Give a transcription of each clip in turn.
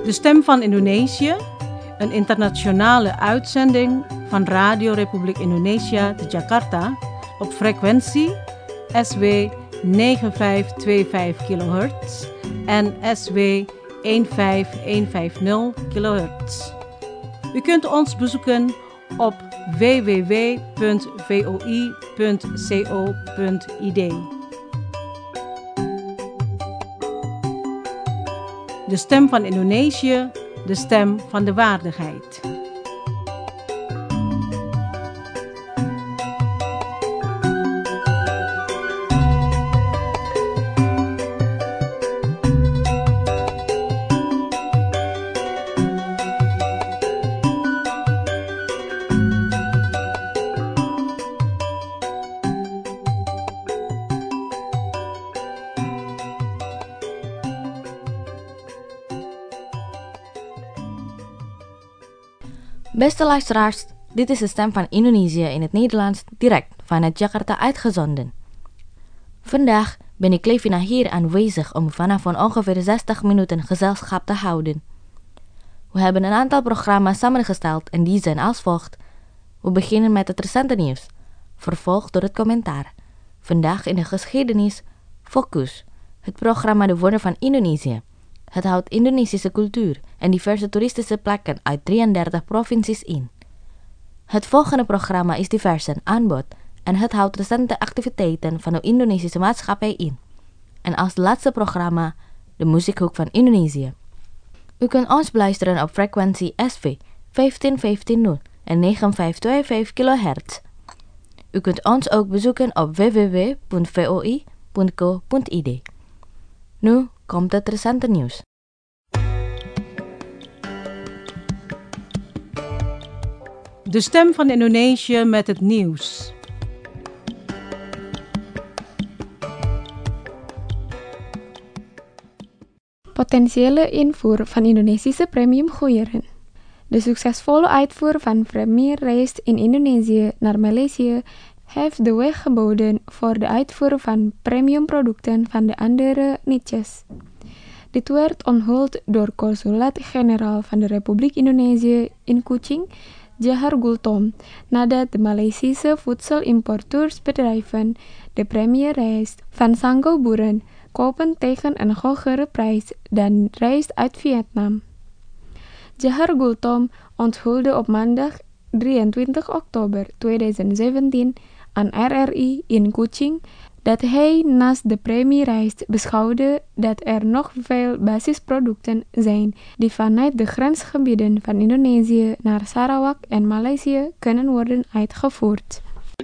De Stem van Indonesië, een internationale uitzending van Radio Republiek Indonesia te Jakarta op frequentie SW 9525 kHz en SW 15150 kHz. U kunt ons bezoeken op www.voi.co.id. De Stem van Indonesië, de stem van de waardigheid. Beste luisteraars, dit is de Stem van Indonesië in het Nederlands direct vanuit Jakarta uitgezonden. Vandaag ben ik Levina hier aanwezig om vanaf ongeveer 60 minuten gezelschap te houden. We hebben een aantal programma's samengesteld en die zijn als volgt. We beginnen met het recente nieuws, vervolgd door het commentaar. Vandaag in de geschiedenis Focus, het programma De Woorden van Indonesië. Het houdt Indonesische cultuur en diverse toeristische plekken uit 33 provincies in. Het volgende programma is divers en aanbod en het houdt recente activiteiten van de Indonesische maatschappij in. En als laatste programma de Muziekhoek van Indonesië. U kunt ons beluisteren op frequentie SW 15150 en 9525 kHz. U kunt ons ook bezoeken op www.voi.co.id. Nu komt het recente nieuws. De Stem van Indonesië met het nieuws. Potentiële invoer van Indonesische premium goederen. De succesvolle uitvoer van Premier Reis in Indonesië naar Maleisië heeft de weg geboden voor de uitvoer van premiumproducten van de andere niches. Dit werd onthuld door Consulaat-Generaal van de Republiek Indonesië in Kuching, Johar Gultom, nadat de Maleisische voedselimporteursbedrijven de Premier Rijst van Sango Boeren kopen tegen een hogere prijs dan rijst uit Vietnam. Johar Gultom onthulde op maandag 23 oktober 2017 aan RRI in Kuching dat hij naast de premierijst beschouwde dat er nog veel basisproducten zijn die vanuit de grensgebieden van Indonesië naar Sarawak en Maleisië kunnen worden uitgevoerd.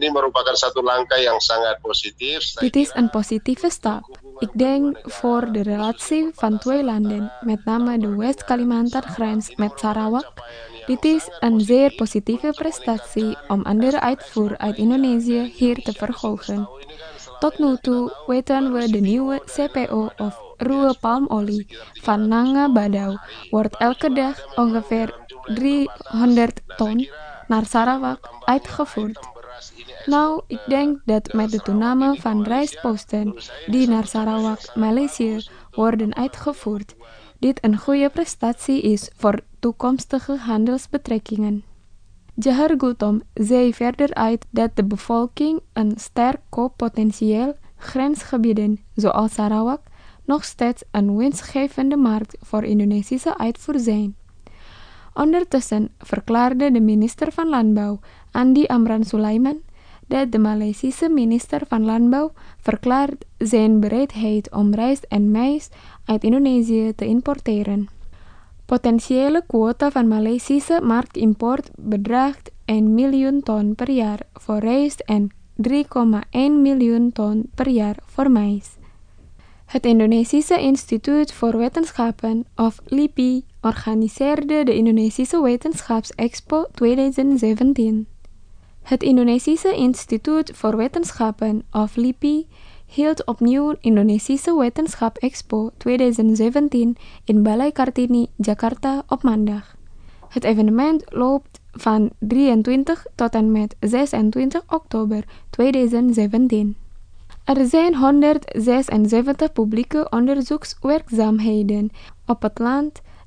Dit is een positieve stap. Ik denk voor de relatie van twee landen, met name de West-Kalimantan-grens met Sarawak. Dit is een zeer positieve prestatie om andere uitvoer uit Indonesië hier te verhogen. Tot nu toe weten we de nieuwe CPO of ruwe palmolie van Nanga Badau wordt elke dag ongeveer 300 ton naar Sarawak uitgevoerd. Nou, ik denk dat met de toename van rijstposten die naar Sarawak, Maleisië worden uitgevoerd, dit een goede prestatie is voor toekomstige handelsbetrekkingen. Johar Gultom zei verder uit dat de bevolking een sterk kooppotentieel grensgebieden zoals Sarawak nog steeds een winstgevende markt voor Indonesische uitvoer zijn. Ondertussen verklaarde de minister van Landbouw, Andi Amran Sulaiman, dat de Maleisische minister van Landbouw verklaart zijn bereidheid om rijst en mais uit Indonesië te importeren. Potentiële quota van Maleisische marktimport bedraagt 1 miljoen ton per jaar voor rijst en 3,1 miljoen ton per jaar voor mais. Het Indonesische Instituut voor Wetenschappen, of LIPI, organiseerde de Indonesische Wetenschapsexpo 2017. Het Indonesische Instituut voor Wetenschappen, of LIPI, hield opnieuw Indonesische Wetenschap Expo 2017 in Balai Kartini, Jakarta op maandag. Het evenement loopt van 23 tot en met 26 oktober 2017. Er zijn 176 publieke onderzoekswerkzaamheden op het land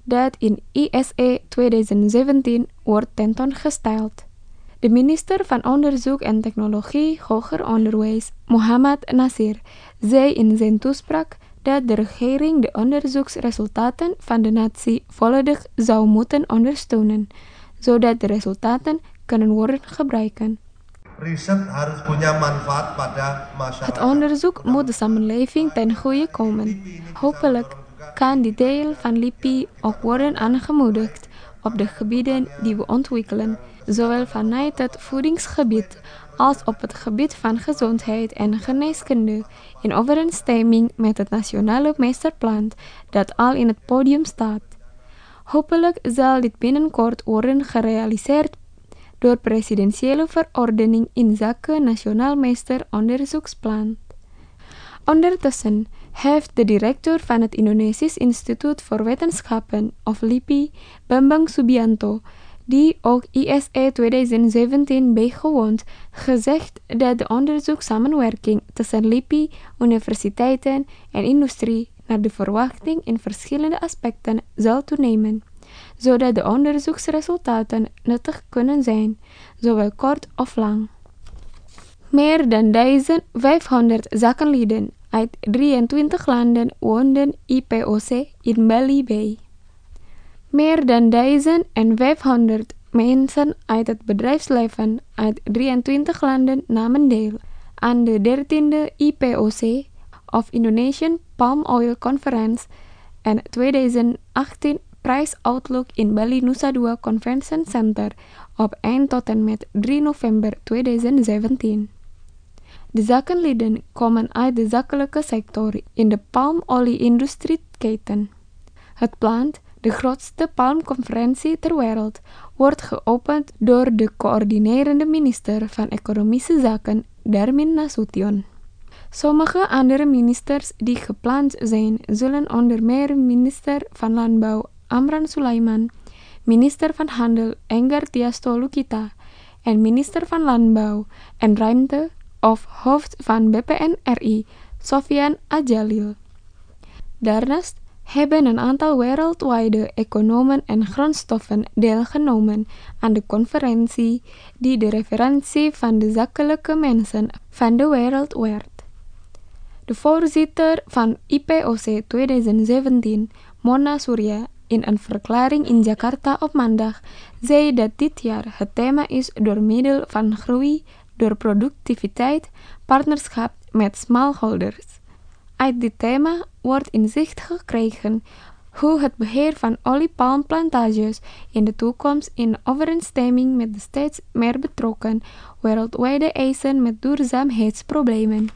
dat in ISE 2017 wordt tentoongesteld. De minister van Onderzoek en Technologie Hoger Onderwijs, Mohammad Nasir, zei in zijn toespraak dat de regering de onderzoeksresultaten van de natie volledig zou moeten ondersteunen, zodat de resultaten kunnen worden gebruikt. Riset harus punya manfaat pada masyarakat. Het onderzoek moet de samenleving ten goede komen. Hopelijk kan die deel van LIPI ook worden aangemoedigd op de gebieden die we ontwikkelen, zowel vanuit het voedingsgebied als op het gebied van gezondheid en geneeskunde, in overeenstemming met het nationale meesterplan dat al in het podium staat. Hopelijk zal dit binnenkort worden gerealiseerd door presidentiële verordening inzake Nationaal Meesteronderzoeksplan. Ondertussen heeft de directeur van het Indonesisch Instituut voor Wetenschappen, of LIPI, Bambang Subianto, die ook ISE 2017 bijgewoond, gezegd dat de onderzoekssamenwerking tussen LIPI, universiteiten en industrie naar de verwachting in verschillende aspecten zal toenemen, zodat de onderzoeksresultaten nuttig kunnen zijn, zowel kort of lang. Meer dan 1500 zakenlieden uit 23 landen woonden IPOC in Bali bij. Meer dan 1500 mensen uit het bedrijfsleven uit 23 landen namen deel aan de 13e IPOC, of Indonesian Palm Oil Conference, en 2018 Price Outlook in Bali Nusa Dua Convention Center op 1 tot en met 3 november 2017. De zakenlieden komen uit de zakelijke sector in de palmolie-industrieketen. Het plant, de grootste palmconferentie ter wereld, wordt geopend door de coördinerende minister van Economische Zaken, Darmin Nasution. Sommige andere ministers die gepland zijn, zullen onder meer minister van Landbouw Amran Sulaiman, minister van Handel Enggar Tiasto Lukita en minister van Landbouw en Ruimte of hoofd van BPN-RI, Sofyan Ajalil. Daarnaast hebben een aantal wereldwijde economen en grondstoffen deelgenomen aan de conferentie die de referentie van de zakelijke mensen van de wereld werd. De voorzitter van IPOC 2017, Mona Surya, in een verklaring in Jakarta op maandag, zei dat dit jaar het thema is door middel van groei, door productiviteit, partnerschap met smallholders. Uit dit thema wordt inzicht gekregen hoe het beheer van oliepalmplantages in de toekomst in overeenstemming met de steeds meer betrokken wereldwijde eisen met duurzaamheidsproblemen.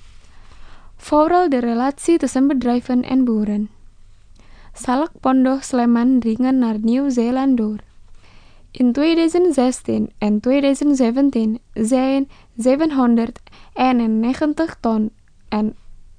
Vooral de relatie tussen bedrijven en boeren. Salak Pondok Sleman dringen naar Nieuw-Zeeland door. In 2016 en 2017 zijn 791 ton en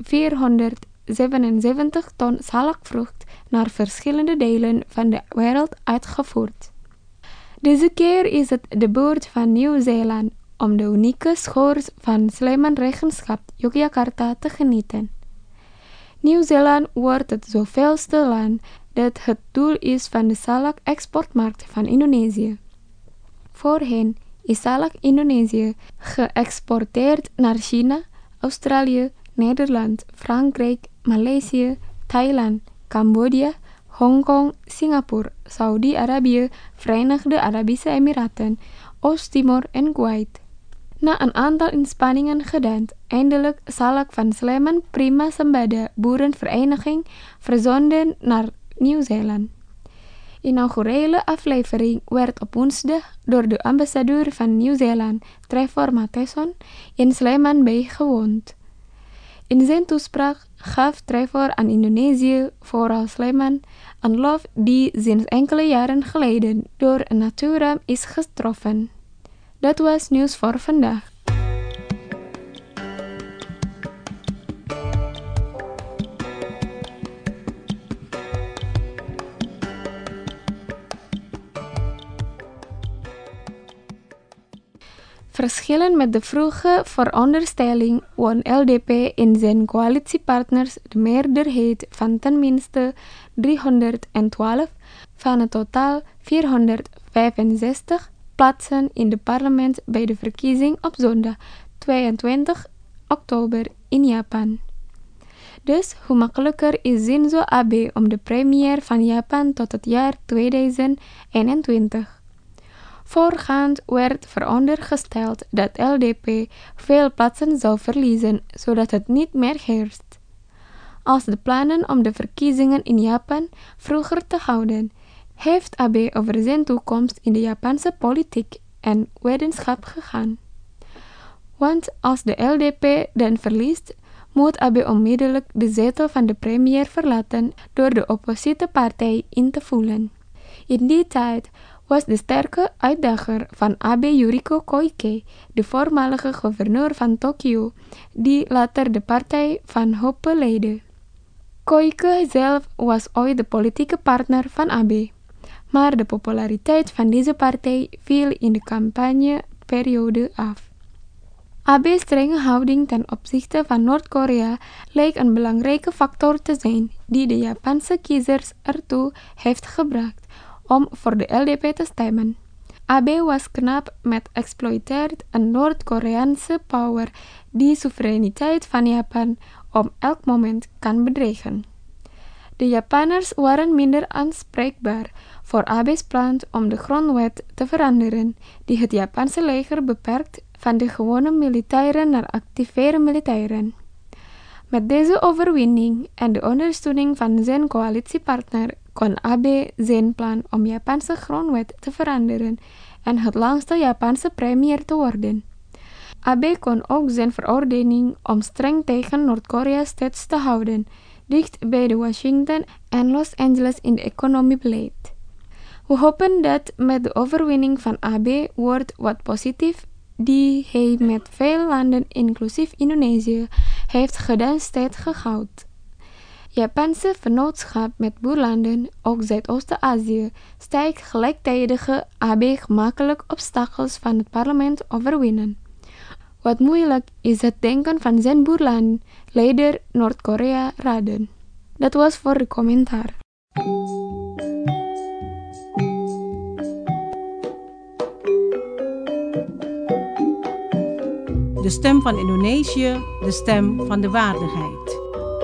477 ton salakvrucht naar verschillende delen van de wereld uitgevoerd. Deze keer is het de beurt van Nieuw-Zeeland om de unieke schors van Sleman-regenschap Yogyakarta te genieten. Nieuw-Zeeland wordt het zoveelste land dat het doel is van de salak-exportmarkt van Indonesië. Voorheen is salak Indonesië geëxporteerd naar China, Australië, Nederland, Frankrijk, Maleisië, Thailand, Cambodja, Hongkong, Singapore, Saudi-Arabië, Verenigde Arabische Emiraten, Oost-Timor en Kuwait. Na een aantal inspanningen gedaan, eindelijk salak van Sleman Prima Sembada Boerenvereniging verzonden naar Nieuw-Zeeland. Inaugurele aflevering werd op woensdag door de ambassadeur van Nieuw-Zeeland, Trevor Matheson, in Sleman bijgewoond. In zijn toespraak gaf Trevor aan Indonesië, vooral Sleman, een lof die sinds enkele jaren geleden door een natuurramp is getroffen. Dat was nieuws voor vandaag. verschillen met de vroege veronderstelling won LDP in zijn coalitiepartners de meerderheid van tenminste 312 van het totaal 465 plaatsen in het parlement bij de verkiezing op zondag 22 oktober in Japan. Dus hoe makkelijker is Shinzo Abe om de premier van Japan tot het jaar 2021. Voorgaand werd verondergesteld dat LDP veel plaatsen zou verliezen, zodat het niet meer heerst. Als de plannen om de verkiezingen in Japan vroeger te houden, heeft Abe over zijn toekomst in de Japanse politiek en wetenschap gegaan. Want als de LDP dan verliest, moet Abe onmiddellijk de zetel van de premier verlaten door de oppositiepartij in te vullen. In die tijd was de sterke uitdager van Abe Yuriko Koike, de voormalige gouverneur van Tokio, die later de partij van Hoppe leidde. Koike zelf was ooit de politieke partner van Abe, maar de populariteit van deze partij viel in de campagneperiode af. Abe's strenge houding ten opzichte van Noord-Korea leek een belangrijke factor te zijn die de Japanse kiezers ertoe heeft gebracht om voor de LDP te stemmen. Abe was knap met exploiteert een Noord-Koreaanse power die soevereiniteit van Japan op elk moment kan bedreigen. De Japanners waren minder aanspreekbaar voor Abe's plan om de grondwet te veranderen, die het Japanse leger beperkt van de gewone militairen naar actieve militairen. Met deze overwinning en de ondersteuning van zijn coalitiepartner kon Abe zijn plan om Japanse grondwet te veranderen en het langste Japanse premier te worden. Abe kon ook zijn verordening om streng tegen Noord-Korea steeds te houden, dicht bij de Washington en Los Angeles in de economiebeleid. We hopen dat met de overwinning van Abe wordt wat positief die hij met veel landen, inclusief Indonesië, heeft gedaan steeds gehouden. Japanse vennootschap met buurlanden, ook Zuidoost-Azië, steekt gelijktijdig Abe gemakkelijk obstakels van het parlement overwinnen. Wat moeilijk is het denken van zijn buurland, leider Noord-Korea raden. Dat was voor de commentaar. De stem van Indonesië, de stem van de waardigheid.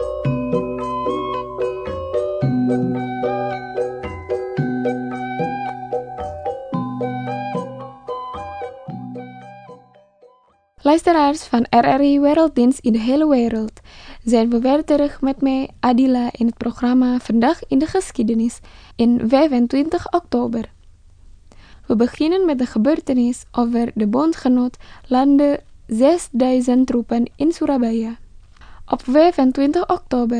Luisteraars van RRI Werelddienst in de hele wereld, zijn we weer terug met mij, Adila, in het programma Vandaag in de Geschiedenis in 25 oktober. We beginnen met de gebeurtenis over de bondgenoot landde 6000 troepen in Surabaya. Op 25 oktober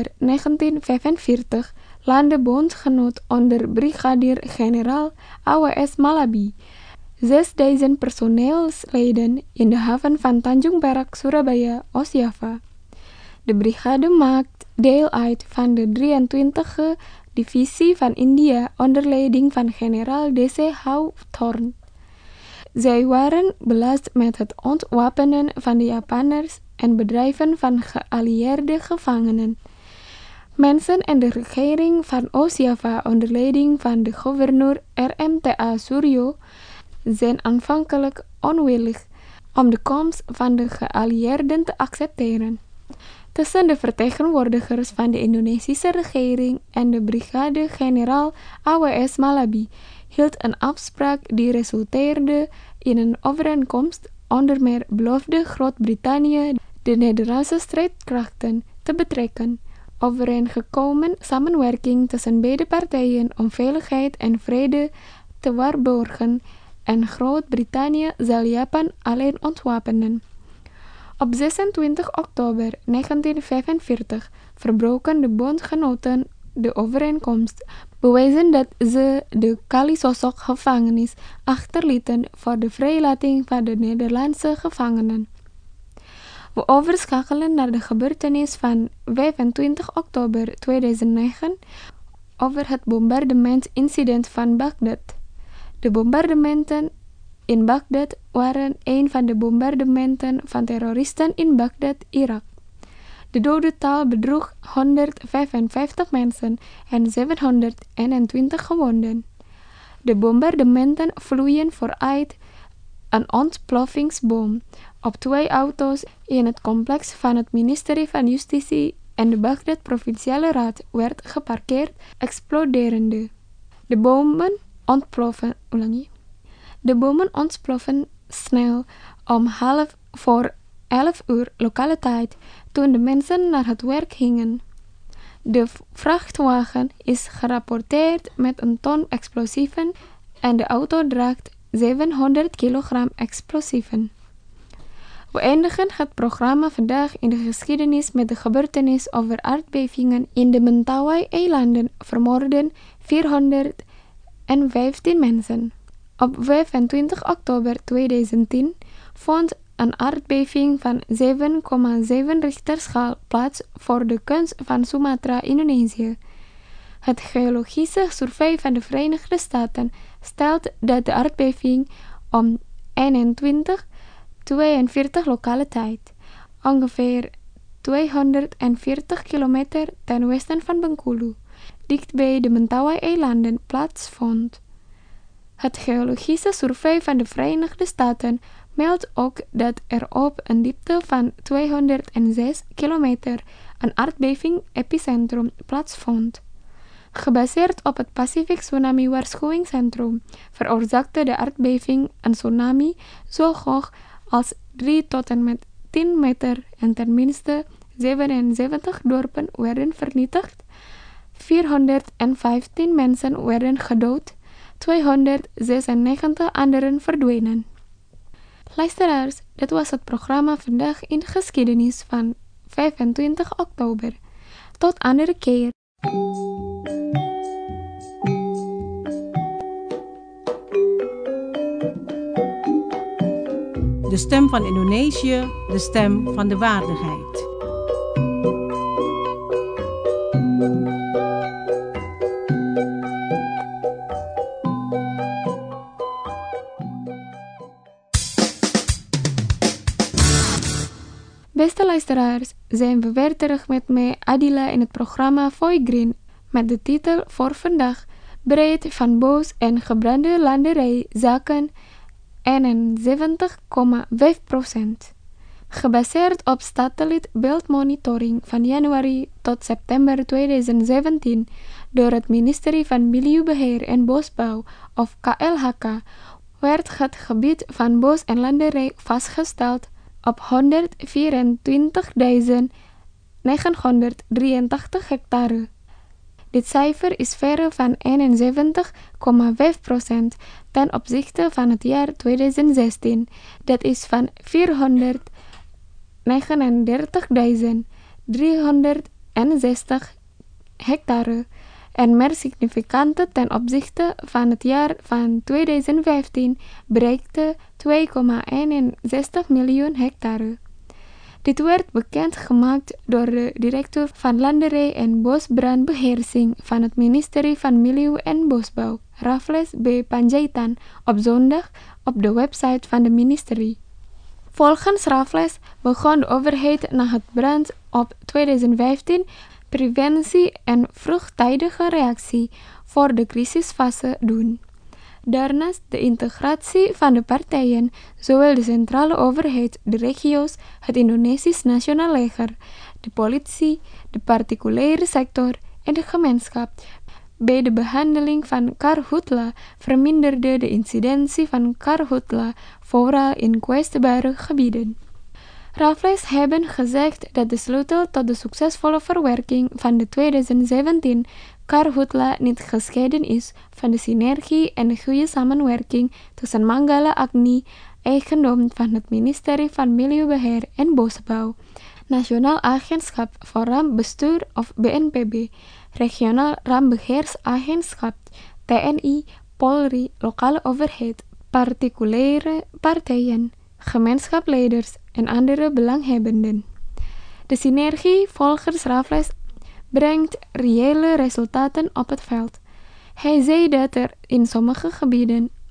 1945 landde bondgenoot onder brigadier-generaal AWS Malabi 6000 personeelsleden in de haven van Tanjung Perak, Surabaya, Oost-Java. De brigade maakt deel uit van de 23e divisie van India onder leiding van generaal D.C. Hawthorne. Zij waren belast met het ontwapenen van de Japanners en bedrijven van geallieerde gevangenen. Mensen en de regering van Oost-Java onder leiding van de gouverneur R.M.T.A. Suryo zijn aanvankelijk onwillig om de komst van de geallieerden te accepteren. Tussen de vertegenwoordigers van de Indonesische regering en de brigade-generaal AWS Malabi hield een afspraak die resulteerde in een overeenkomst. Onder meer beloofde Groot-Brittannië de Nederlandse strijdkrachten te betrekken. Overeengekomen samenwerking tussen beide partijen om veiligheid en vrede te waarborgen en Groot-Brittannië zal Japan alleen ontwapenen. Op 26 oktober 1945 verbroken de bondgenoten de overeenkomst, bewijzen dat ze de Kalisosok gevangenis achterlieten voor de vrijlating van de Nederlandse gevangenen. We overschakelen naar de gebeurtenis van 25 oktober 2009 over het bombardementincident van Bagdad. De bombardementen in Bagdad waren een van de bombardementen van terroristen in Bagdad, Irak. De dodental bedroeg 155 mensen en 721 gewonden. De bombardementen vloeien vooruit een ontploffingsbom op 2 auto's in het complex van het ministerie van Justitie en de Bagdad Provinciale Raad werd geparkeerd, exploderende. De bomen ontploffen snel om 11:30 lokale tijd, toen de mensen naar het werk gingen. De vrachtwagen is gerapporteerd met een ton explosieven en de auto draagt 700 kilogram explosieven. We eindigen het programma vandaag in de geschiedenis met de gebeurtenis over aardbevingen in de Mentawai-eilanden vermoorden 415 mensen. Op 25 oktober 2010 vond een aardbeving van 7,7 Richterschaal plaats voor de kust van Sumatra, Indonesië. Het Geologische Survey van de Verenigde Staten stelt dat de aardbeving om 21:42 lokale tijd, ongeveer 240 kilometer ten westen van Bengkulu, dichtbij de Mentawai-eilanden plaatsvond. Het Geologische Survey van de Verenigde Staten meldt ook dat er op een diepte van 206 kilometer een aardbeving-epicentrum plaatsvond. Gebaseerd op het Pacific Tsunami Waarschuwingscentrum veroorzaakte de aardbeving een tsunami zo hoog als 3 tot en met 10 meter en ten minste 77 dorpen werden vernietigd, 415 mensen werden gedood, 296 anderen verdwenen. Luisteraars, dit was het programma Vandaag in de Geschiedenis van 25 oktober. Tot andere keer. De stem van Indonesië, de stem van de waardigheid. Beste luisteraars, zijn we weer terug met mij, Adila, in het programma Foy Green, met de titel voor vandaag: Breed van bos en gebrande landerij zaken 71,5%. Gebaseerd op satellietbeeldmonitoring van januari tot september 2017 door het ministerie van Milieubeheer en Bosbouw of KLHK werd het gebied van bos en landerij vastgesteld op 124.983 hectare. Dit cijfer is verre van 71,5% ten opzichte van het jaar 2016. Dat is van 439.360 hectare en meer significante ten opzichte van het jaar van 2015 bereikte 2,61 miljoen hectare. Dit werd bekendgemaakt door de directeur van Landerij en Bosbrandbeheersing van het ministerie van Milieu en Bosbouw, Raffles B. Panjaitan, op zondag op de website van de ministerie. Volgens Raffles begon de overheid na het brand op 2015 preventie en vroegtijdige reactie voor de crisisfase doen. Daarnaast de integratie van de partijen, zowel de centrale overheid, de regio's, het Indonesisch Nationaal Leger, de politie, de particuliere sector en de gemeenschap. Bij de behandeling van karhutla verminderde de incidentie van karhutla, vooral in kwetsbare gebieden. Raffles hebben gezegd dat de sleutel tot de succesvolle verwerking van de 2017 karhutla niet gescheiden is van de synergie en de goede samenwerking tussen Manggala Agni, eigendom van het ministerie van Milieubeheer en Bosbouw, Nationaal Agentschap voor Rampbestuur of BNPB, Regionaal Rampbeheersagentschap, TNI, Polri, lokale overheid, particuliere partijen, gemeenschapsleiders en andere belanghebbenden. De synergie volgens Raffles brengt reële resultaten op het veld. Hij zei dat er in sommige gebieden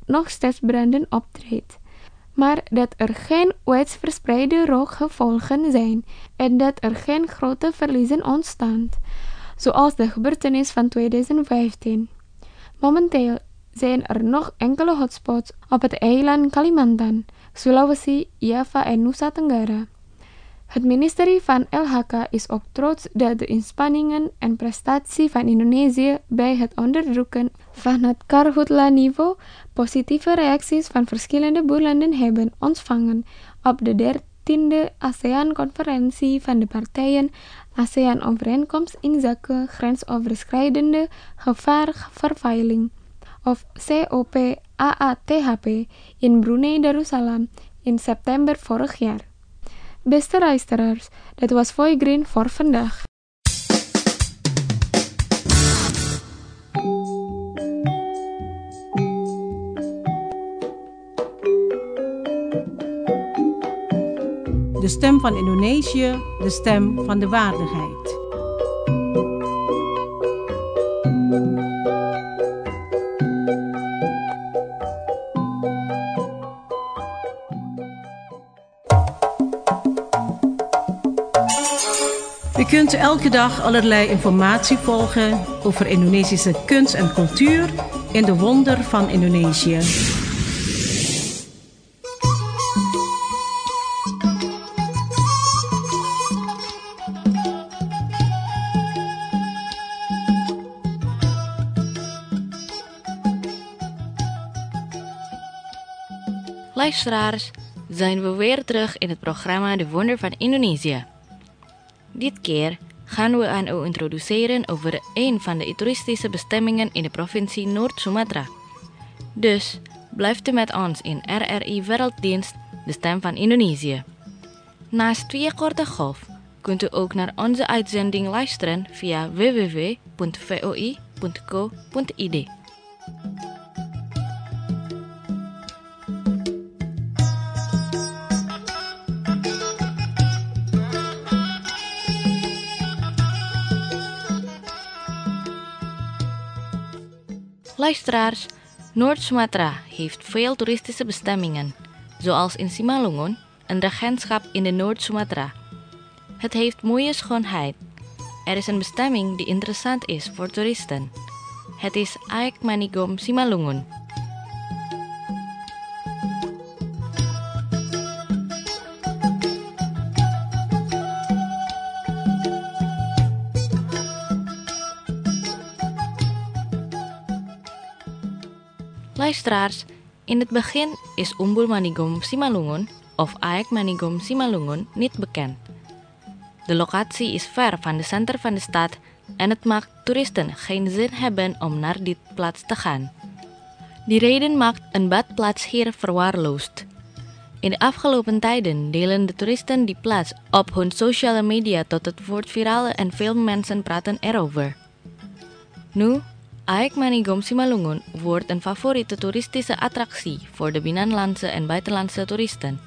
nog steeds branden optreedt, maar dat er geen wijdverspreide rookgevolgen zijn en dat er geen grote verliezen ontstaan, zoals de gebeurtenis van 2015. Momenteel zijn er nog enkele hotspots op het eiland Kalimantan, Sulawesi, Java en Nusa Tenggara. Het ministerie van LHK is ook trots dat de inspanningen en prestatie van Indonesië bij het onderdrukken van het karhutla-niveau positieve reacties van verschillende buurlanden hebben ontvangen op de 13e ASEAN-conferentie van de partijen ASEAN-overeenkomst inzake grensoverschrijdende gevaarvervuiling, of COP-AATHP, in Brunei Darussalam in september vorig jaar. Beste luisteraars, dat was Voice Green voor vandaag. De stem van Indonesië, de stem van de waardigheid. U kunt elke dag allerlei informatie volgen over Indonesische kunst en cultuur in de Wonder van Indonesië. Luisteraars, zijn we weer terug in het programma De Wonder van Indonesië. Dit keer gaan we aan u introduceren over een van de toeristische bestemmingen in de provincie Noord-Sumatra. Dus blijft u met ons in RRI Werelddienst, de stem van Indonesië. Naast via korte golf kunt u ook naar onze uitzending luisteren via www.voi.co.id. Luisteraars, Noord-Sumatra heeft veel toeristische bestemmingen, zoals in Simalungun, een regentschap in de Noord-Sumatra. Het heeft mooie schoonheid. Er is een bestemming die interessant is voor toeristen. Het is Aek Manigom Simalungun. Luisteraars, in het begin is Umbul Manigom Simalungun of Aek Manigom Simalungun niet bekend. De locatie is ver van de centrum van de stad en het maakt toeristen geen zin hebben om naar dit plaats te gaan. Die reden maakt een badplaats hier verwaarloosd. In de afgelopen tijden delen de toeristen die plaats op hun sociale media tot het wordt viraal en veel mensen praten erover. Nu, Aek Manigom Simalungun wordt een favoriete toeristische attractie voor de binnenlandse en buitenlandse toeristen.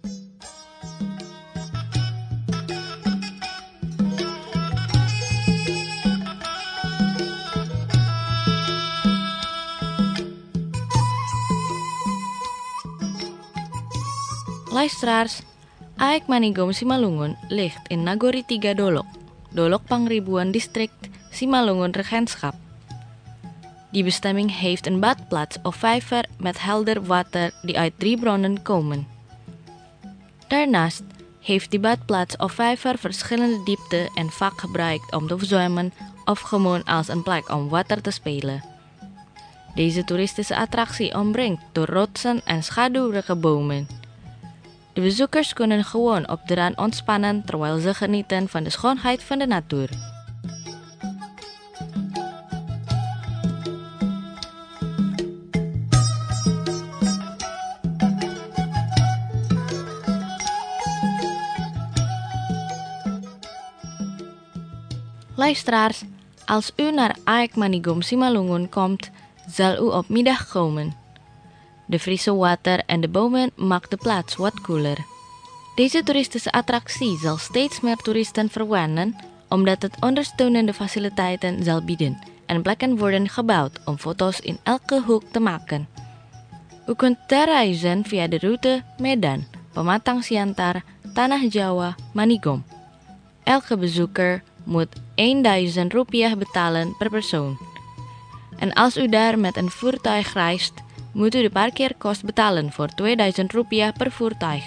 Luisteraars, Aek Manigom Simalungun ligt in Nagori 3 Dolok, Dolok Pangribuan District, Simalungun Regentschap. Die bestemming heeft een badplaats of vijver met helder water die uit 3 bronnen komen. Daarnaast heeft die badplaats of vijver verschillende diepte en vaak gebruikt om te zwemmen of gewoon als een plek om water te spelen. Deze toeristische attractie omringt door rotsen en schaduwrijke bomen. De bezoekers kunnen gewoon op de rand ontspannen terwijl ze genieten van de schoonheid van de natuur. Luisteraars, als u naar Aek Manigom Simalungun komt, zal u op middag komen. De frisse water en de bomen maken de plaats wat koeler. Deze toeristische attractie zal steeds meer toeristen verwennen, omdat het ondersteunende faciliteiten zal bieden en plekken worden gebouwd om foto's in elke hoek te maken. U kunt terreizen via de route Medan, Pematang Siantar, Tanah Jawa, Manigom. Elke bezoeker moet ₹1.000 betalen per persoon. En als u daar met een voertuig reist, moet u de parkeerkost betalen voor ₹2.000 per voertuig.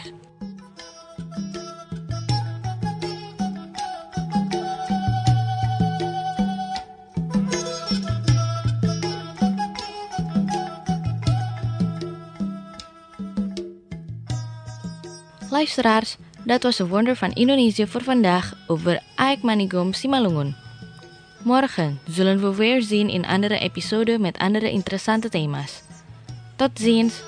Luisteraars, dat was een wonder van Indonesië voor vandaag over Aik Manigom Simalungun. Morgen zullen we weer zien in andere episode met andere interessante thema's. Tot ziens!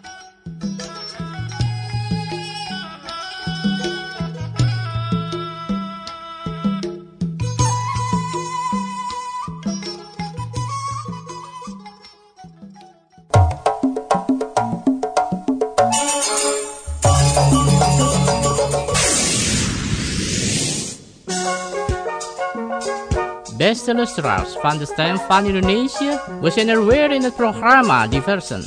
Beste luisteraars van de Stem van Indonesië, we zijn er weer in het programma Diversen.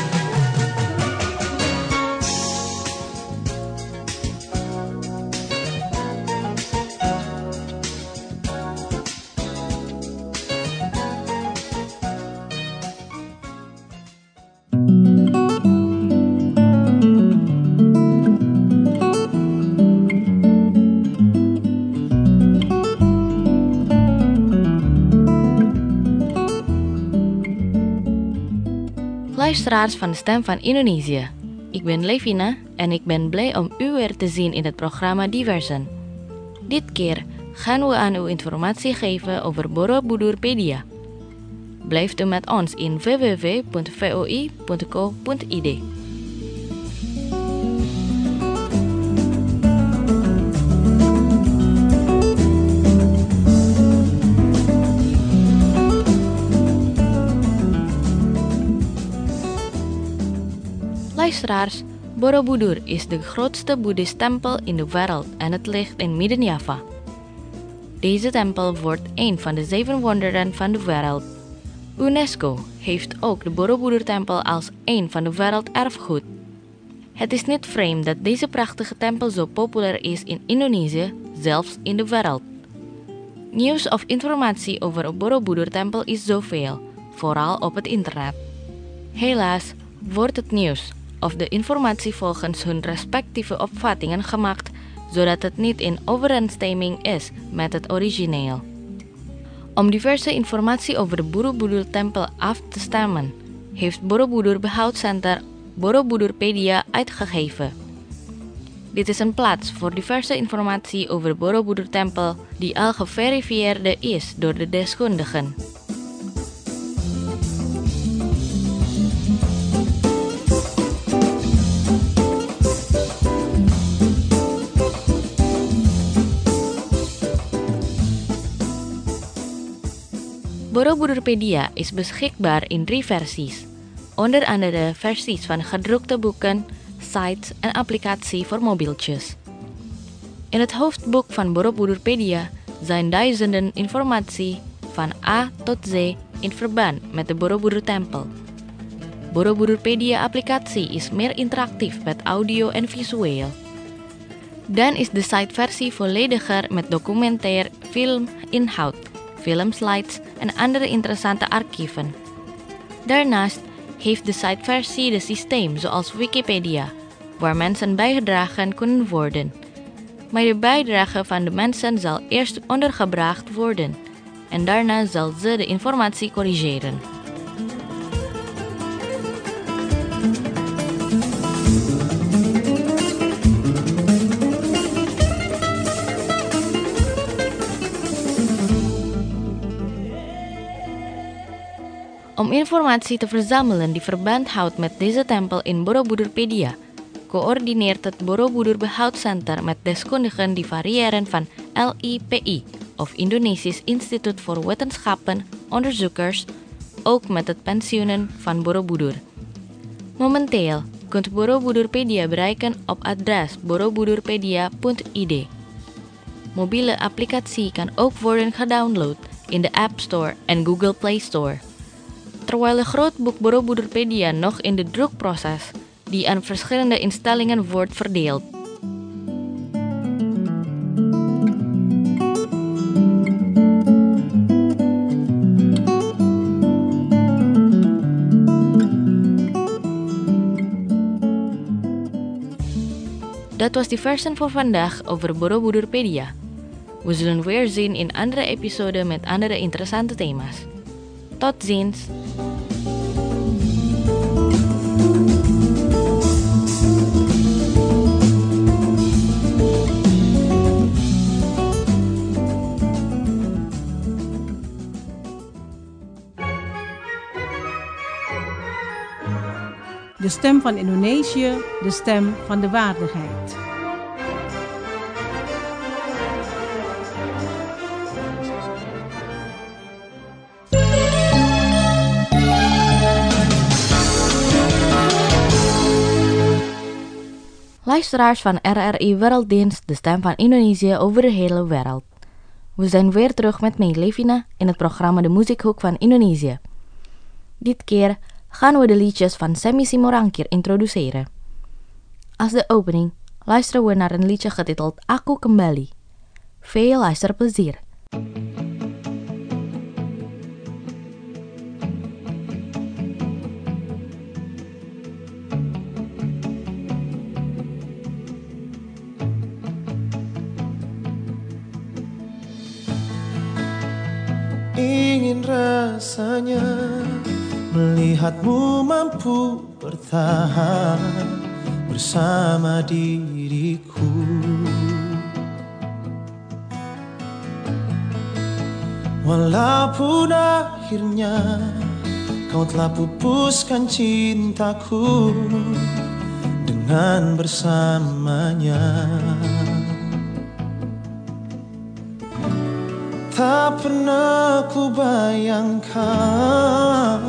Luisteraars van de Stem van Indonesië. Ik ben Levina en ik ben blij om u weer te zien in het programma Diversen. Dit keer gaan we aan u informatie geven over Borobudurpedia. Blijft u met ons in www.voi.co.id. Luisteraars, Borobudur is de grootste boeddhist tempel in de wereld en het ligt in Midden-Java. Deze tempel wordt een van de 7 wonderen van de wereld. UNESCO heeft ook de Borobudur-tempel als een van de werelderfgoed. Het is niet vreemd dat deze prachtige tempel zo populair is in Indonesië, zelfs in de wereld. Nieuws of informatie over de Borobudur-tempel is zoveel, vooral op het internet. Helaas wordt het nieuws of de informatie volgens hun respectieve opvattingen gemaakt, zodat het niet in overeenstemming is met het origineel. Om diverse informatie over de Borobudur-tempel af te stemmen, heeft Borobudur Behoudcenter Borobudurpedia uitgegeven. Dit is een plaats voor diverse informatie over de Borobudur-tempel die al geverifieerd is door de deskundigen. Borobudurpedia is beschikbaar in 3 versies, onder andere versies van gedrukte boeken, sites en applicatie voor mobieltjes. In het hoofdboek van Borobudurpedia zijn duizenden informatie van A tot Z in verband met de Borobudur-tempel. Borobudurpedia-applicatie is meer interactief met audio en visueel. Dan is de siteversie vollediger met documentair filminhoud, filmslides en andere interessante archieven. Daarnaast heeft de siteversie de systeem zoals Wikipedia, waar mensen bijgedragen kunnen worden. Maar de bijdrage van de mensen zal eerst ondergebracht worden en daarna zal ze de informatie corrigeren. Om informatie te verzamelen die verband houdt met deze tempel in Borobudurpedia, coördineert het Borobudur Behoudcenter met deskundigen die variëren van LIPI, of Indonesisch Instituut voor Wetenschappen, onderzoekers, ook met het pensioenen van Borobudur. Momenteel kunt Borobudurpedia bereiken op adres borobudurpedia.id. Mobiele applicatie kan ook worden gedownload in de App Store en Google Play Store. Terwijl de Grootboek Borobuderpedia nog in de drukproces die aan verschillende instellingen wordt verdeeld. Dat was de versie voor vandaag over Borobuderpedia. We zullen weer zien in andere episoden met andere interessante thema's. Tot ziens! De stem van Indonesië, de stem van de waardigheid. Luisteraars van RRI Werelddienst, de stem van Indonesië over de hele wereld. We zijn weer terug met mij, Levina, in het programma De Muziekhoek van Indonesië. Dit keer gaan we de liedjes van Semi Simorangkir introduceren. Als de opening luisteren we naar een liedje getiteld Aku Kembali. Veel luisterplezier. Ingin rasanya melihatmu mampu bertahan bersama diriku. Walaupun akhirnya kau telah pupuskan cintaku dengan bersamanya. Tak pernah ku bayangkan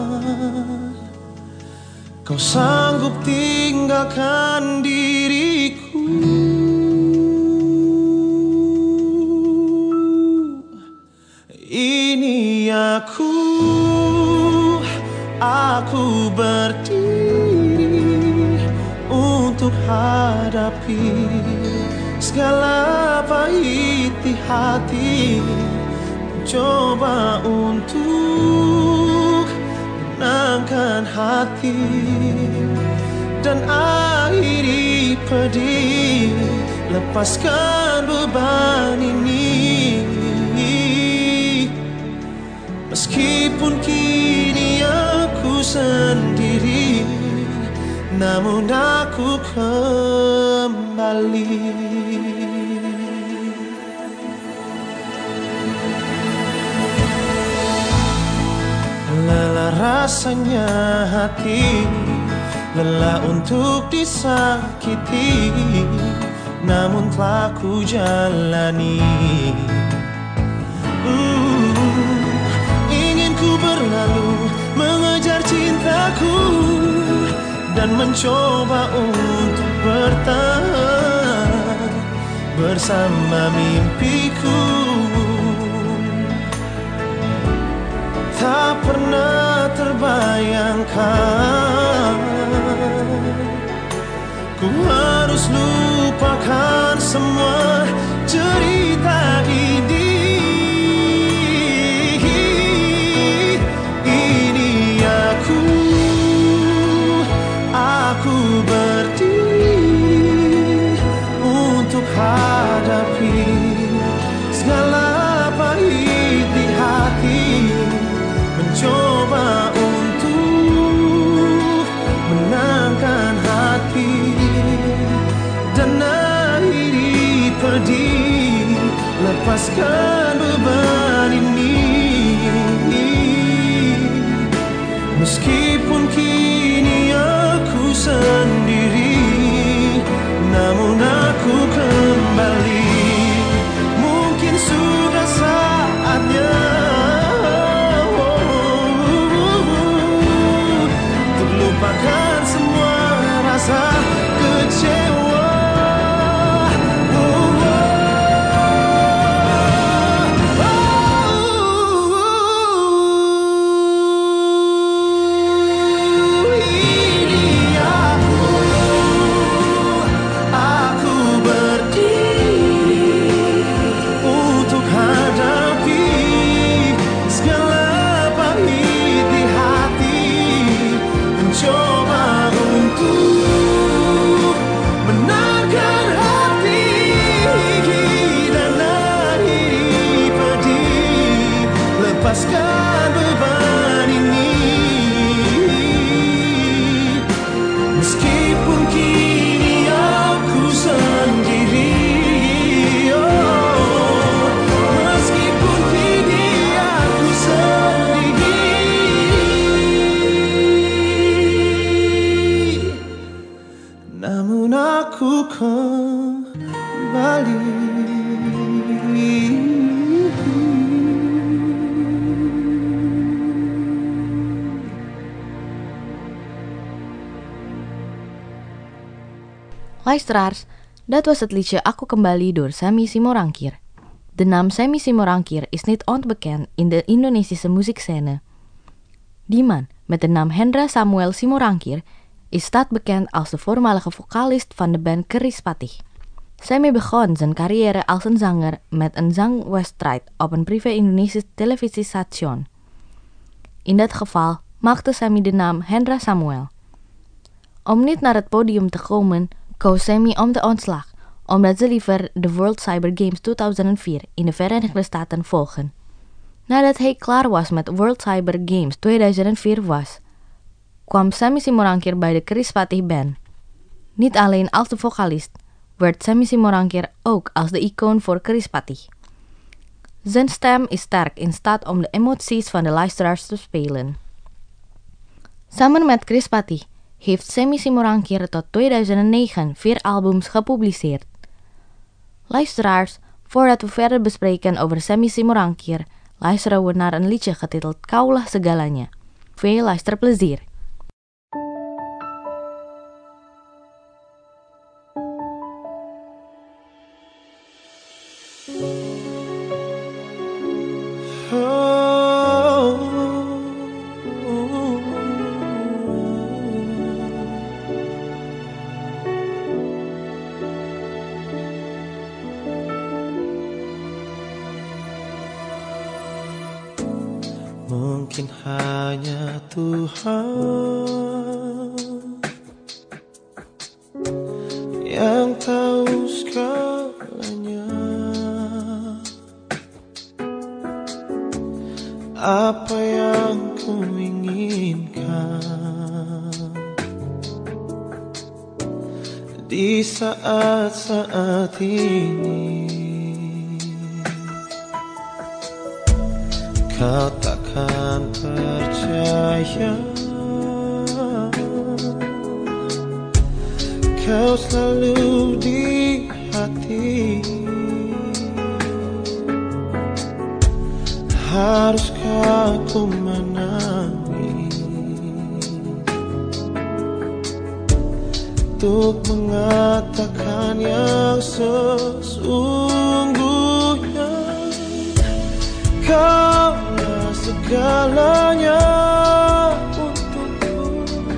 kau sanggup tinggalkan diriku. Ini aku berdiri untuk hadapi segala pahit di hati. Coba untuk menangkan hati dan akhiri pedih, lepaskan beban ini. Meskipun kini aku sendiri, namun aku kembali. Lelah rasanya hati, lelah untuk disakiti, namun telah ku jalani. Ingin ku berlalu mengejar cintaku dan mencoba untuk bertahan bersama mimpiku. Tak pernah terbayangkan ku harus lupakan semua cerita ini. Ini aku berdiri untuk hadapi segala pahit di hati. Coba untuk menangkan hati dan akhiri pedih, lepaskan beban ini. Meskipun kini aku sendiri, namun aku kembali. Mungkin sudah saatnya lupakan semua rasa kecewa. namun aku kembali. Luisteraars, dat was het liedje Aku Kembali door Sammy Simorangkir. De naam Sammy Simorangkir is niet onbekend in de Indonesische muziekscène. Die man met de naam Hendra Samuel Simorangkir is stadbekend als de voormalige vocalist van de band Kerispatih. Sammy begon zijn carrière als een zanger met een zangwedstrijd op een privé Indonesisch televisiestation. In dat geval maakte Sammy de naam Hendra Samuel. Om niet naar het podium te komen, koos Sammy om de ontslag, omdat ze liever de World Cyber Games 2004 in de Verenigde Staten volgen. Nadat hij klaar was met World Cyber Games 2004 kwam Sammy Simorangkir bij de Kerispatih Band. Niet alleen als de vocalist, werd Sammy Simorangkir ook als de icoon voor Kerispatih. Zijn stem is sterk in staat om de emoties van de luisteraars te spelen. Samen met Kerispatih heeft Sammy Simorangkir tot 2009 4 albums gepubliceerd. Luisteraars, voordat we verder bespreken over Sammy Simorangkir, luisteren we naar een liedje getiteld Kaulah Segalanya. Veel luisterplezier! Mungkin hanya Tuhan yang tahu segalanya, apa yang ku inginkan di saat-saat ini. Kau takkan percaya, kau selalu di hati. Haruskah ku menangis untuk mengatakan yang sesungguhnya? Kaulah segalanya untukku,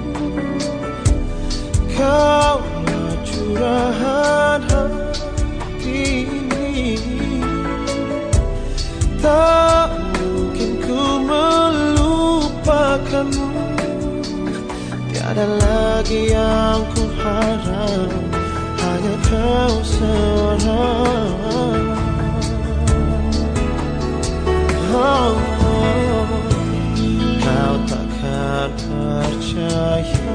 kaulah curahan hati ini. Tak mungkin ku melupakanmu, tiada lagi yang ku harap, hanya kau seorang. Oh, kau takkan percaya,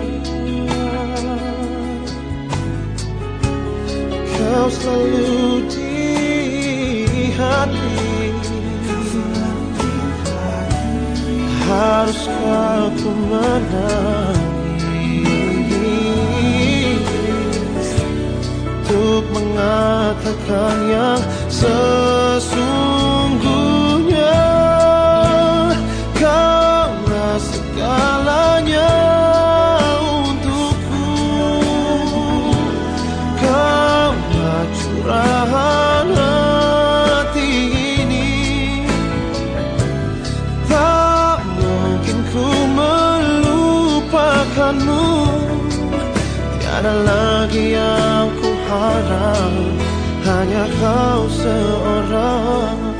kau selalu di hati. Haruskah ku menangis untuk mengatakan yang sesungguhnya? Kaulah segalanya untukku, kaulah curahan hati ini. Tak mungkin ku melupakanmu, tiada lagi yang ku harap, hanya kau seorang.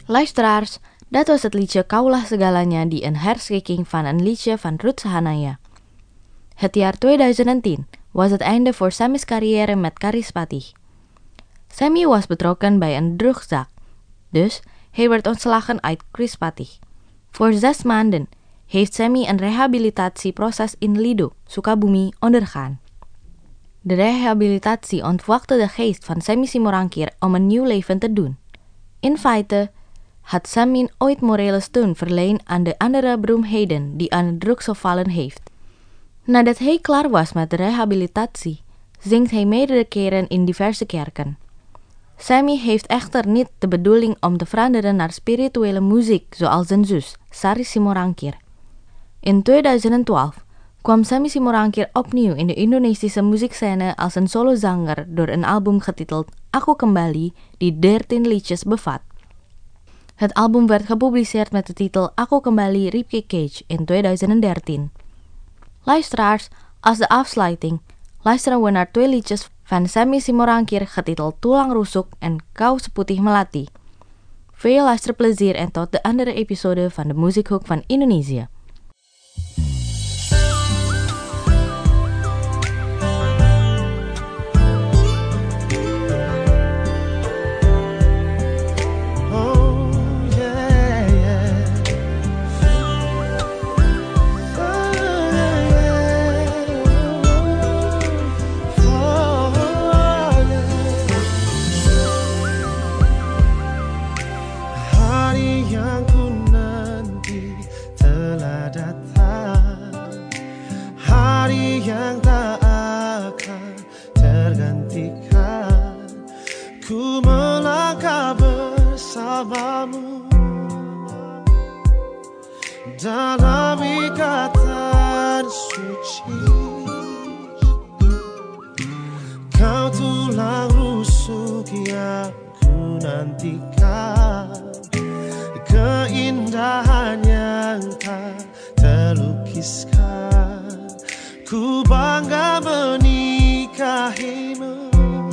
Luisteraars, dat was het liedje Kaulah Segalanya die een herschiking van een liedje van Ruth Sahanaya. Het jaar 2010 was het einde voor Sammy's carrière met Karispatih. Sammy was betrokken bij een drugszaak, dus hij werd ontslagen uit Karispatih. Voor 6 maanden heeft Sammy een rehabilitatieproces in Lido, Sukabumi, ondergaan. De rehabilitatie ontwakte de geest van Sammy Simorangkir om een nieuw leven te doen. In feite had Sammy ooit morele steun verleend aan de andere beroemdheden die aan drugs gevallen heeft. Nadat hij klaar was met de rehabilitatie, zingt hij meerdere keren in diverse kerken. Sammy heeft echter niet de bedoeling om te veranderen naar spirituele muziek zoals zijn zus, Sari Simorangkir. In 2012 kwam Sammy Simorangkir opnieuw in de Indonesische muziekscène als een solozanger door een album getiteld Aku Kembali die 13 liedjes bevat. Het album werd gepubliceerd met de titel Aku Kembali Ribcage Cage in 2013. Luisteraars, als de afsluiting luisteren we naar 2 liedjes van Sammy Simorangkir getiteld Tulang Rusuk en Kau Seputih Melati. Veel luisterplezier en tot de andere episode van de Muziekhoek van Indonesië. Dalam ikatan suci, kau tulang rusuk yang ku nantikan, keindahan yang tak terlukiskan. Ku bangga menikahimu,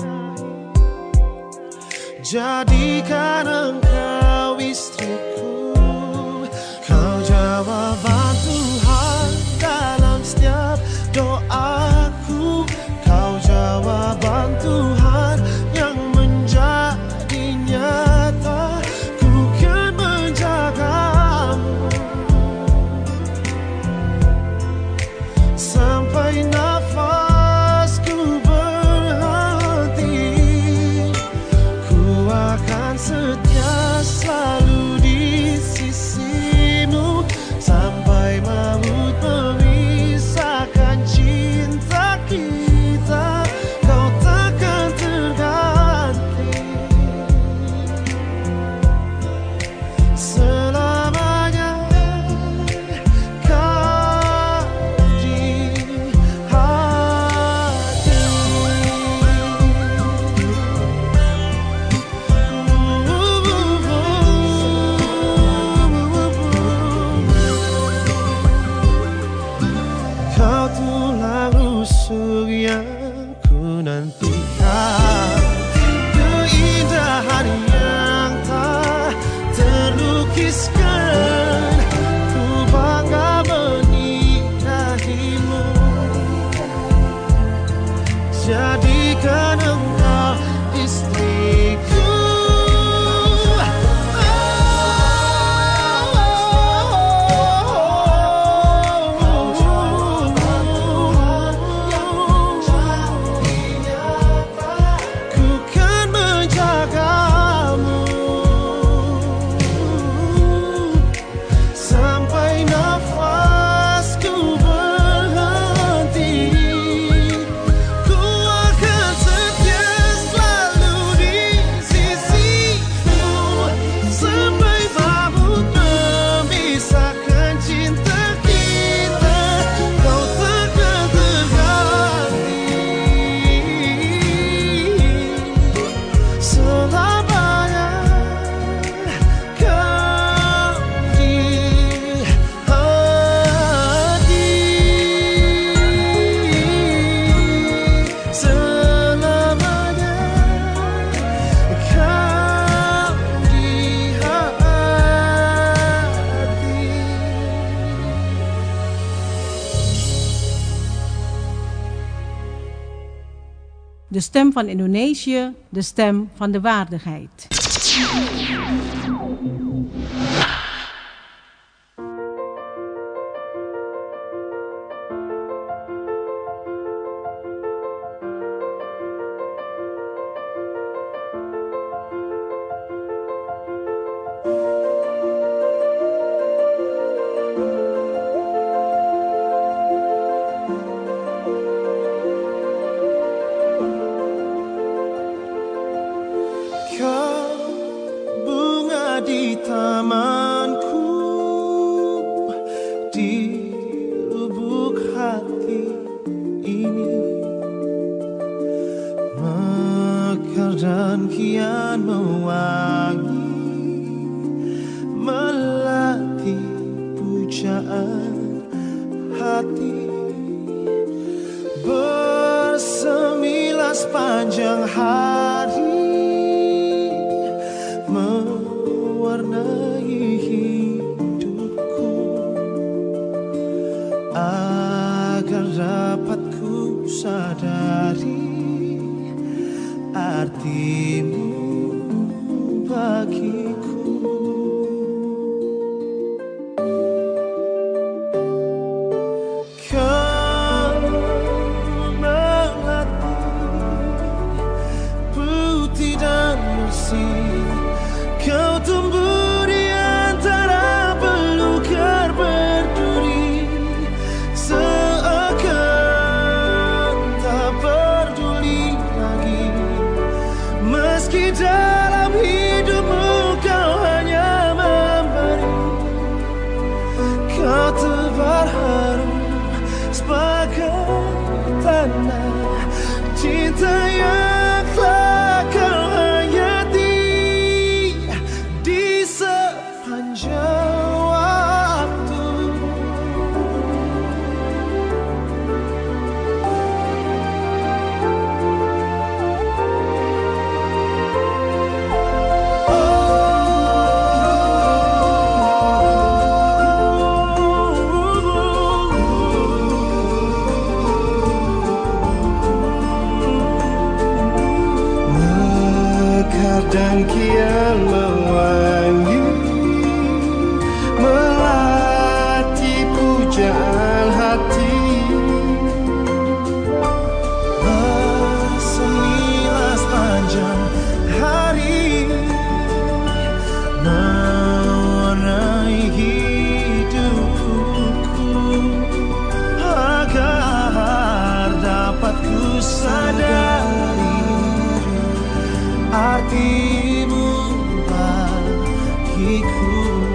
jadikan engkau istriku. Kau jawaban Tuhan dalam setiap doaku. Kau jawaban Tuhan yang menjadi nyata. Ku kan menjagamu sampai nafasku berhenti. Ku akan setia selalu di sisimu sampai maut memisahkan cinta kita. Kau takkan terganti selamanya. Kau di hati. Kau tulang rusuk yang ku nantikan, keindahan yang tak terlukiskan. Ku bangga menikahimu, jadikan engkau istriku. Ku akan setia selalu di De stem van Indonesië, de stem van de waardigheid. Di tamanku, di lubuk hati ini, mekar dan kian mewangi, melatih pujaan hati. Bersemilah sepanjang hari, mewarnai hidupku, agar dapat ku sadari artimu bagiku. Kau melatih putih dan bersih, kau tumbuh di antara belukar berduri, seakan tak peduli lagi. Meski dalam hidupmu kau hanya memberi, kau tebar harum sebagai tanda cinta yang telah kau hayati di sepanjang waktu. Mekar dan kian mewangi, melatih pujaan hati. Bersemilah sepanjang hari, mewarnai hidupku, agar dapat ku sadari artimu bagiku.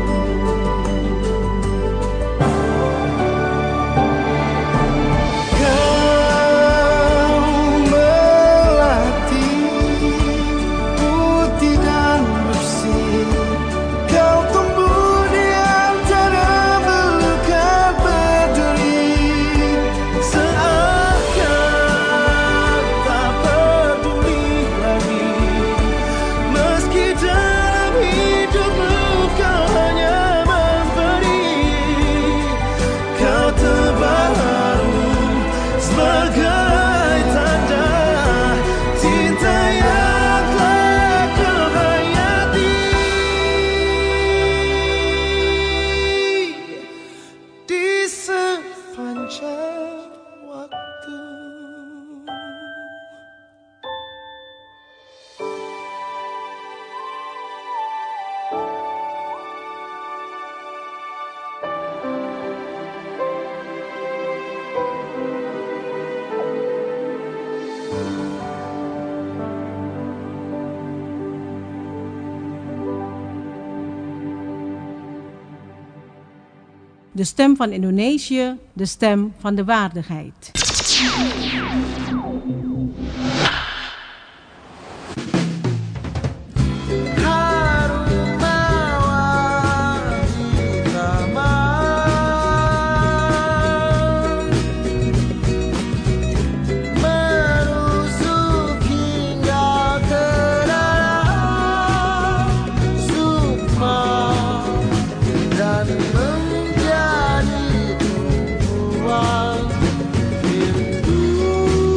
Kau melatih putih dan bersih, kau tumbuh di antara belukar berduri, seakan tak peduli lagi. Meski dalam hidupmu kau hanya memberi, kau tebar harum sebagai tanda cinta yang telah kau hayati di sepanjang waktu. De stem van Indonesië, de stem van de waardigheid. Menjadi tumpuan rindu.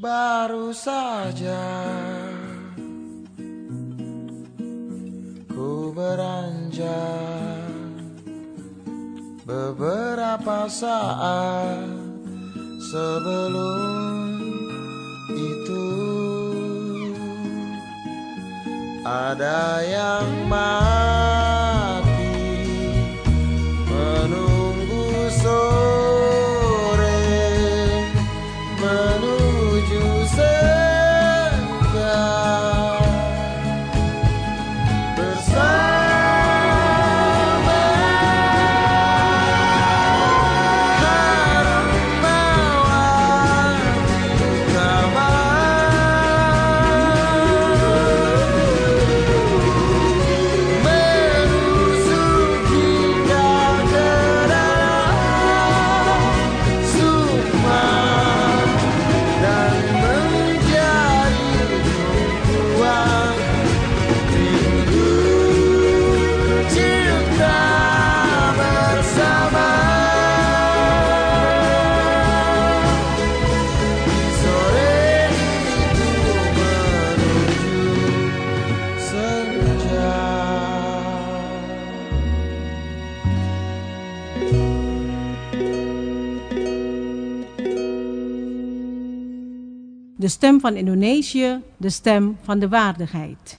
Baru saja ku beranjak, beberapa saat sebelum itu ada yang mati menunggu sore menuju senja bersama harum mawar menusuk hingga dalam sukma dan menjadi tumpuan rindu cinta bersama. Sore itu menuju senja. De stem van Indonesië, de stem van de waardigheid.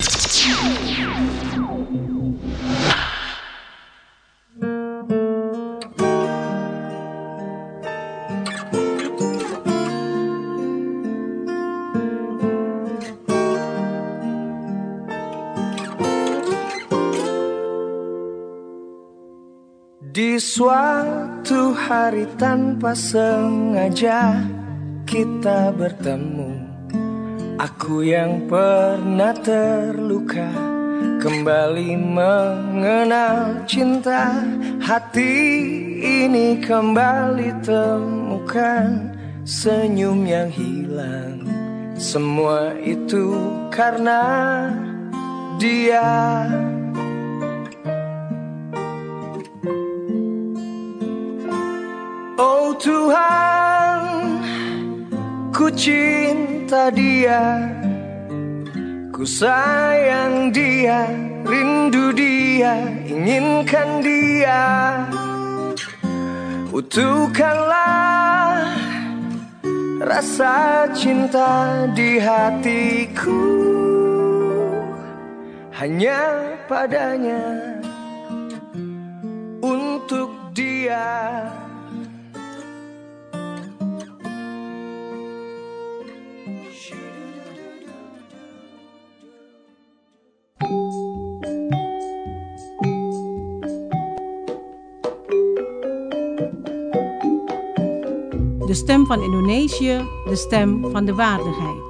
Di suatu hari tanpa sengaja kita bertemu. Aku yang pernah terluka kembali mengenal cinta. Hati ini kembali temukan senyum yang hilang. Semua itu karena dia. Oh Tuhan, ku cinta dia, ku sayang dia, rindu dia, inginkan dia. Utuhkanlah rasa cinta di hatiku, hanya padanya, untuk dia. De stem van Indonesië, de stem van de waardigheid.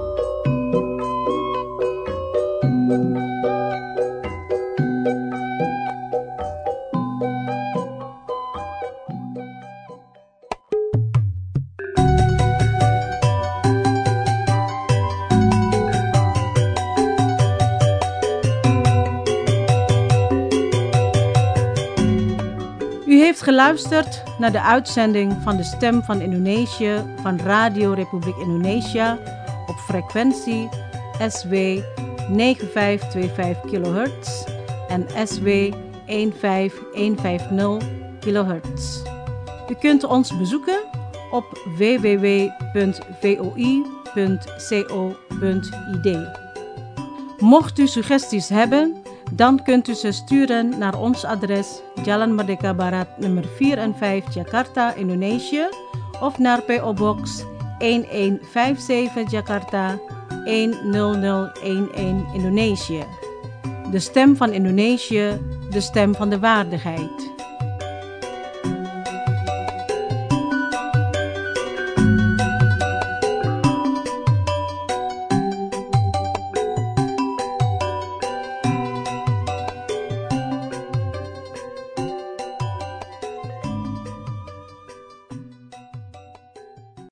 U heeft geluisterd naar de uitzending van de Stem van Indonesië van Radio Republiek Indonesia op frequentie SW 9525 kHz en SW 15150 kHz. U kunt ons bezoeken op www.voi.co.id. Mocht u suggesties hebben, dan kunt u ze sturen naar ons adres Jalan Merdeka Barat nummer 4 en 5 Jakarta, Indonesië of naar PO Box 1157 Jakarta 10011 Indonesië. De stem van Indonesië, de stem van de waardigheid.